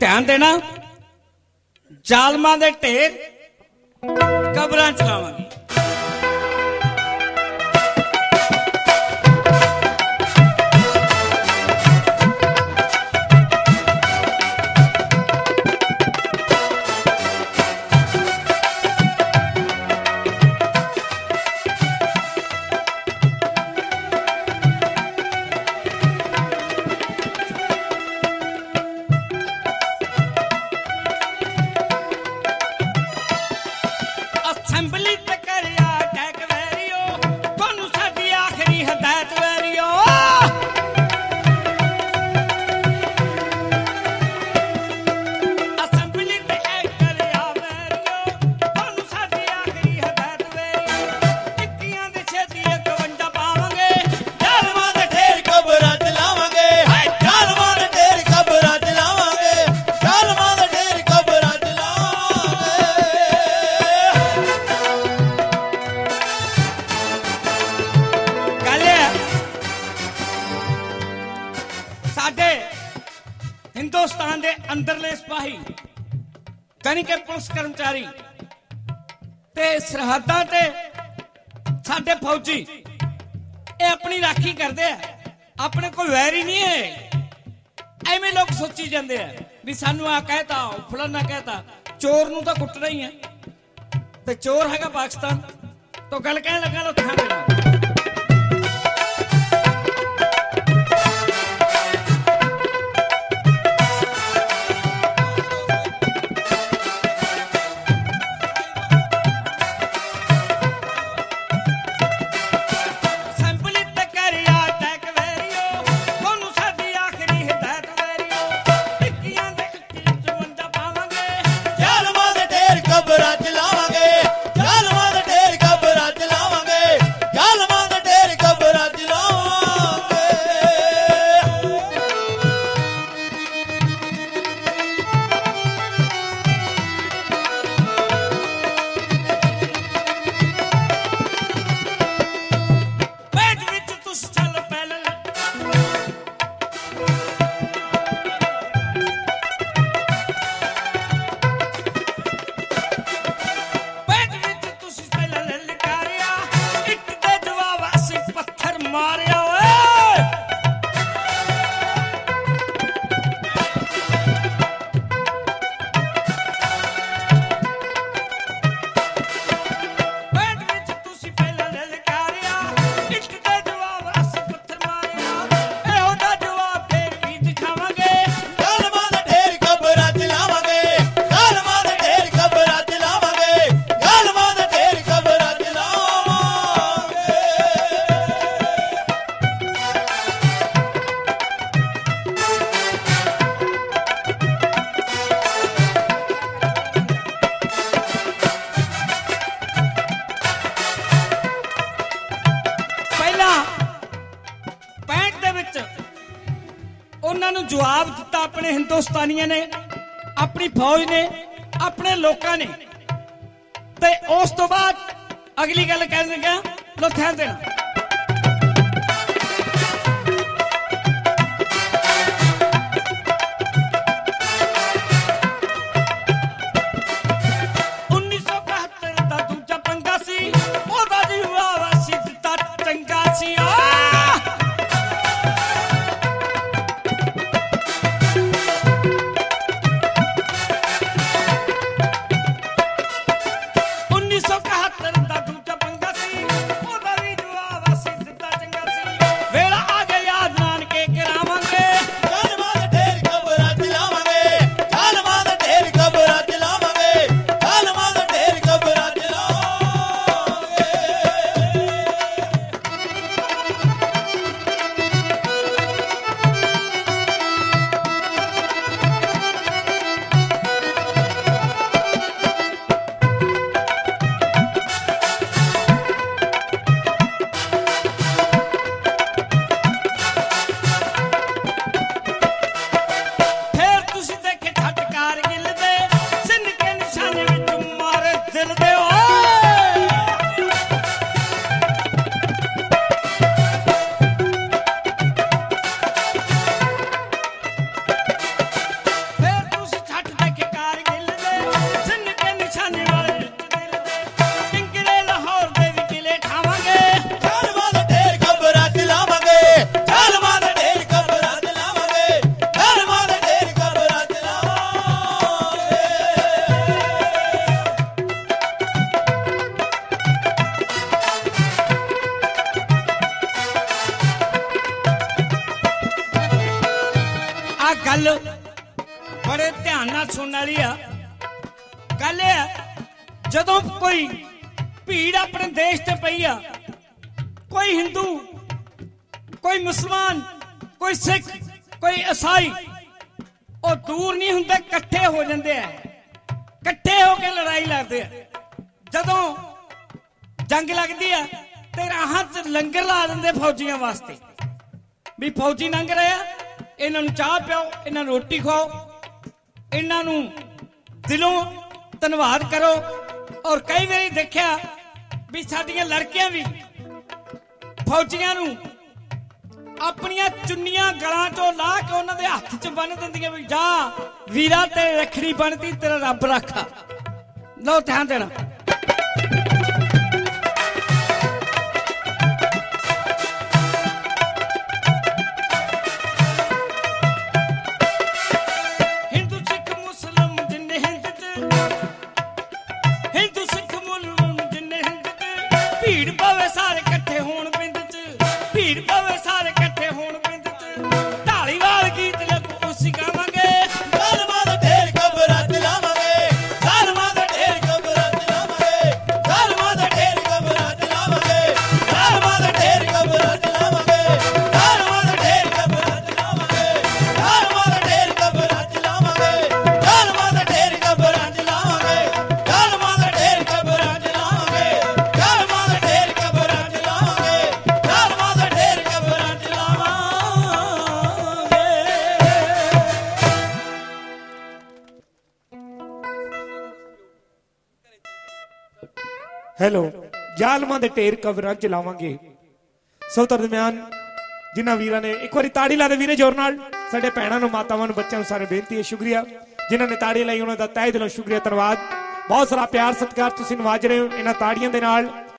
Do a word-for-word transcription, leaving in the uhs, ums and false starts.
ध्यान देना, जालमां दे ढेर कबरां च लावांगे। असेंबली ते करिया टैक वैरियो, तुहानू साडी आखरी हदायत वैरियो। असेंबली ते करिया वैरियो, तुहानू साडी आखरी हदायत वैरियो। टिक्कियां दे छेती इक वंडा पावांगे, जालमां दे ढेर कबरां च लावांगे। जालमां दे ढेर कबरां च लावांगे, जालमां दे ढेर कबरां च लावांगे। गल है साडे हिंदुस्तान दे अंदरले सिपाही यानी कि पुलिस कर्मचारी ते सरहदां ते साडे फौजी ये अपनी राखी करते हैं, अपने कोई वैर ही नहीं है। एवें लोग सोची जाते हैं भी सानू आ कहता फलाना कहता, चोर नूं तां कुटना ही है ते चोर हैगा पाकिस्तान। तो गल कहन लगा लो ध्यान देना, असेंबली ते करिया टैक वैरियो, तुहानू साडी आखरी हिदायत वैरियो। टिक्कियां दे च वंडा पावांगे, जालमां दे ढेर कबरां च लावांगे। जालमां दे ढेर कबरां च लावांगे, जालमां दे ढेर कबरां च लावांगे। पेट विच तुस चल पैल, पेट विच तुस चल ललकारिया, इट दे जवाब असीं पत्थर मारिया। ओए पेट विच तुसी पहला ललकारिया, इट दे जवाब असीं पत्थर मारिया। एहो दा जवाब फेर भी दिखावांगे, जालमां दे ढेर कबरां च लावांगे। जालमां दे ढेर कबरां च लावांगे, जालमां दे ढेर कबरां च लावांगे। ਪਹਿਲਾਂ ਪੈਂਹਠ ਦੇ ਵਿੱਚ ਉਹਨਾਂ ਨੂੰ ਜਵਾਬ ਦਿੱਤਾ ਆਪਣੇ ਹਿੰਦੁਸਤਾਨੀਆਂ ਨੇ, ਆਪਣੀ ਫੌਜ ਨੇ, ਆਪਣੇ ਲੋਕਾਂ ਨੇ। ਤੇ ਉਸ ਤੋਂ ਬਾਅਦ ਅਗਲੀ ਗੱਲ ਕਹਿਣ ਲੱਗਾ, ਲੋ ਧਿਆਨ ਦੇਣਾ, ਉੱਨੀ ਸੌ ਇਕਹੱਤਰ ਦਾ ਦੂਜਾ ਪੰਗਾ ਸੀ, ਉਹਦਾ ਜਵਾਬ ਅਸੀਂ ਦਿੱਤਾ ਚੰਗਾ ਸੀ। ਆ ਉੱਨੀ ਸੌ ਇਕਹੱਤਰ ਦਾ ਦੂਜਾ ਪੰਗਾ ਸੀ, ਉਹਦਾ ਵੀ ਜਵਾਬ बड़े ध्यान नाल सुनने वाली आ गल है। जदों कोई भीड़ अपने देश ते पई आ, कोई हिंदू, कोई मुसलमान, कोई सिख, कोई ईसाई, और दूर नहीं हुंदे, इकट्ठे हो जाते हैं, इकट्ठे होकर लड़ाई लड़ते हैं। जदों जंग लगती है तो राहां च लंगर ला देंगे फौजियां वास्ते भी फौजी लंघ रहे हैं, इन्हां नूं चाह पिओ, इन्हां नूं रोटी खाओ, इन्हां नूं दिलों धन्नवाद करो। और कई बार देखा भी साडियां लड़कियां भी फौजियां नूं अपनियां चुन्नियां गलां चों ला के उन्हां दे हत्थ च बन दिंदियां भी जा वीरा ते रखड़ी बनती तेरा रब रखा। लो ध्यान देना। हिंदू सिख मुस्लिम जिन्ने हिंद च, हिंदू सिख मुस्लिम जिन्ने हिंद च, भीड़ पवे सारे इकट्ठे होण पिंड च, भीड़ पवे सारे इकट्ठे होण पिंड च, ढालीवाल गीत लगू उसी गावांगे, ਜ਼ਾਲਮਾਂ ਦਾ ਢੇਰ ਕਬਰਾਂ ਚ ਲਾਵਾਂਗੇ, ਜ਼ਾਲਮਾਂ ਦਾ ਢੇਰ ਕਬਰਾਂ ਚ ਲਾਵਾਂਗੇ, ਜ਼ਾਲਮਾਂ ਦਾ ਢੇਰ ਕਬਰਾਂ ਚ ਲਾਵਾਂਗੇ, ਜ਼ਾਲਮਾਂ ਦਾ ਢੇਰ ਕਬਰਾਂ ਚ ਲਾਵਾਂਗੇ, ਜ਼ਾਲਮਾਂ ਦਾ ਢੇਰ ਕਬਰਾਂ ਚ ਲਾਵਾਂਗੇ, ਜ਼ਾਲਮਾਂ ਦਾ ਢੇਰ ਕਬਰਾਂ ਚ ਲਾਵਾਂਗੇ, ਜ਼ਾਲਮਾਂ ਦਾ ਢੇਰ ਕਬਰਾਂ ਚ ਲਾਵਾਂਗੇ, ਜ਼ਾਲਮਾਂ ਦਾ ਢੇਰ ਕਬਰਾਂ ਚ ਲਾਵਾਂਗੇ, ਜ਼ਾਲਮਾਂ ਦਾ ਢੇਰ ਕਬਰਾਂ ਚ ਲਾਵਾਂਗੇ, ਜ਼ਾਲਮਾਂ ਦਾ ਢੇਰ ਕਬਰਾਂ ਚ ਲਾਵਾਂਗੇ। ਹੈਲੋ, ਜ਼ਾਲਮਾਂ ਦੇ ਢੇਰ ਕਬਰਾਂ ਚ ਲਾਵਾਂਗੇ। ਸੋ ਦਰਮਿਆਨ ਜਿਨ੍ਹਾਂ ਵੀਰਾਂ ਨੇ ਇੱਕ ਵਾਰੀ ਤਾੜੀ ਲਾ ਦੇ ਵੀਰੇ ਜ਼ੋਰ ਨਾਲ। ਸਾਡੇ ਭੈਣਾਂ ਨੂੰ, ਮਾਤਾਵਾਂ ਨੂੰ, ਬੱਚਿਆਂ ਨੂੰ ਸਾਰੇ ਬੇਨਤੀ ਹੈ, ਸ਼ੁਕਰੀਆ ਜਿਨ੍ਹਾਂ ਨੇ ਤਾੜੀ ਲਾਈ, ਉਹਨਾਂ ਦਾ ਤਹਿ ਦਿਲੋਂ ਸ਼ੁਕਰੀਆ, ਧੰਨਵਾਦ। ਬਹੁਤ ਸਾਰਾ ਪਿਆਰ ਸਤਿਕਾਰ ਤੁਸੀਂ ਨਵਾਜ ਰਹੇ ਹੋ ਇਹਨਾਂ ਤਾੜੀਆਂ ਦੇ ਨਾਲ।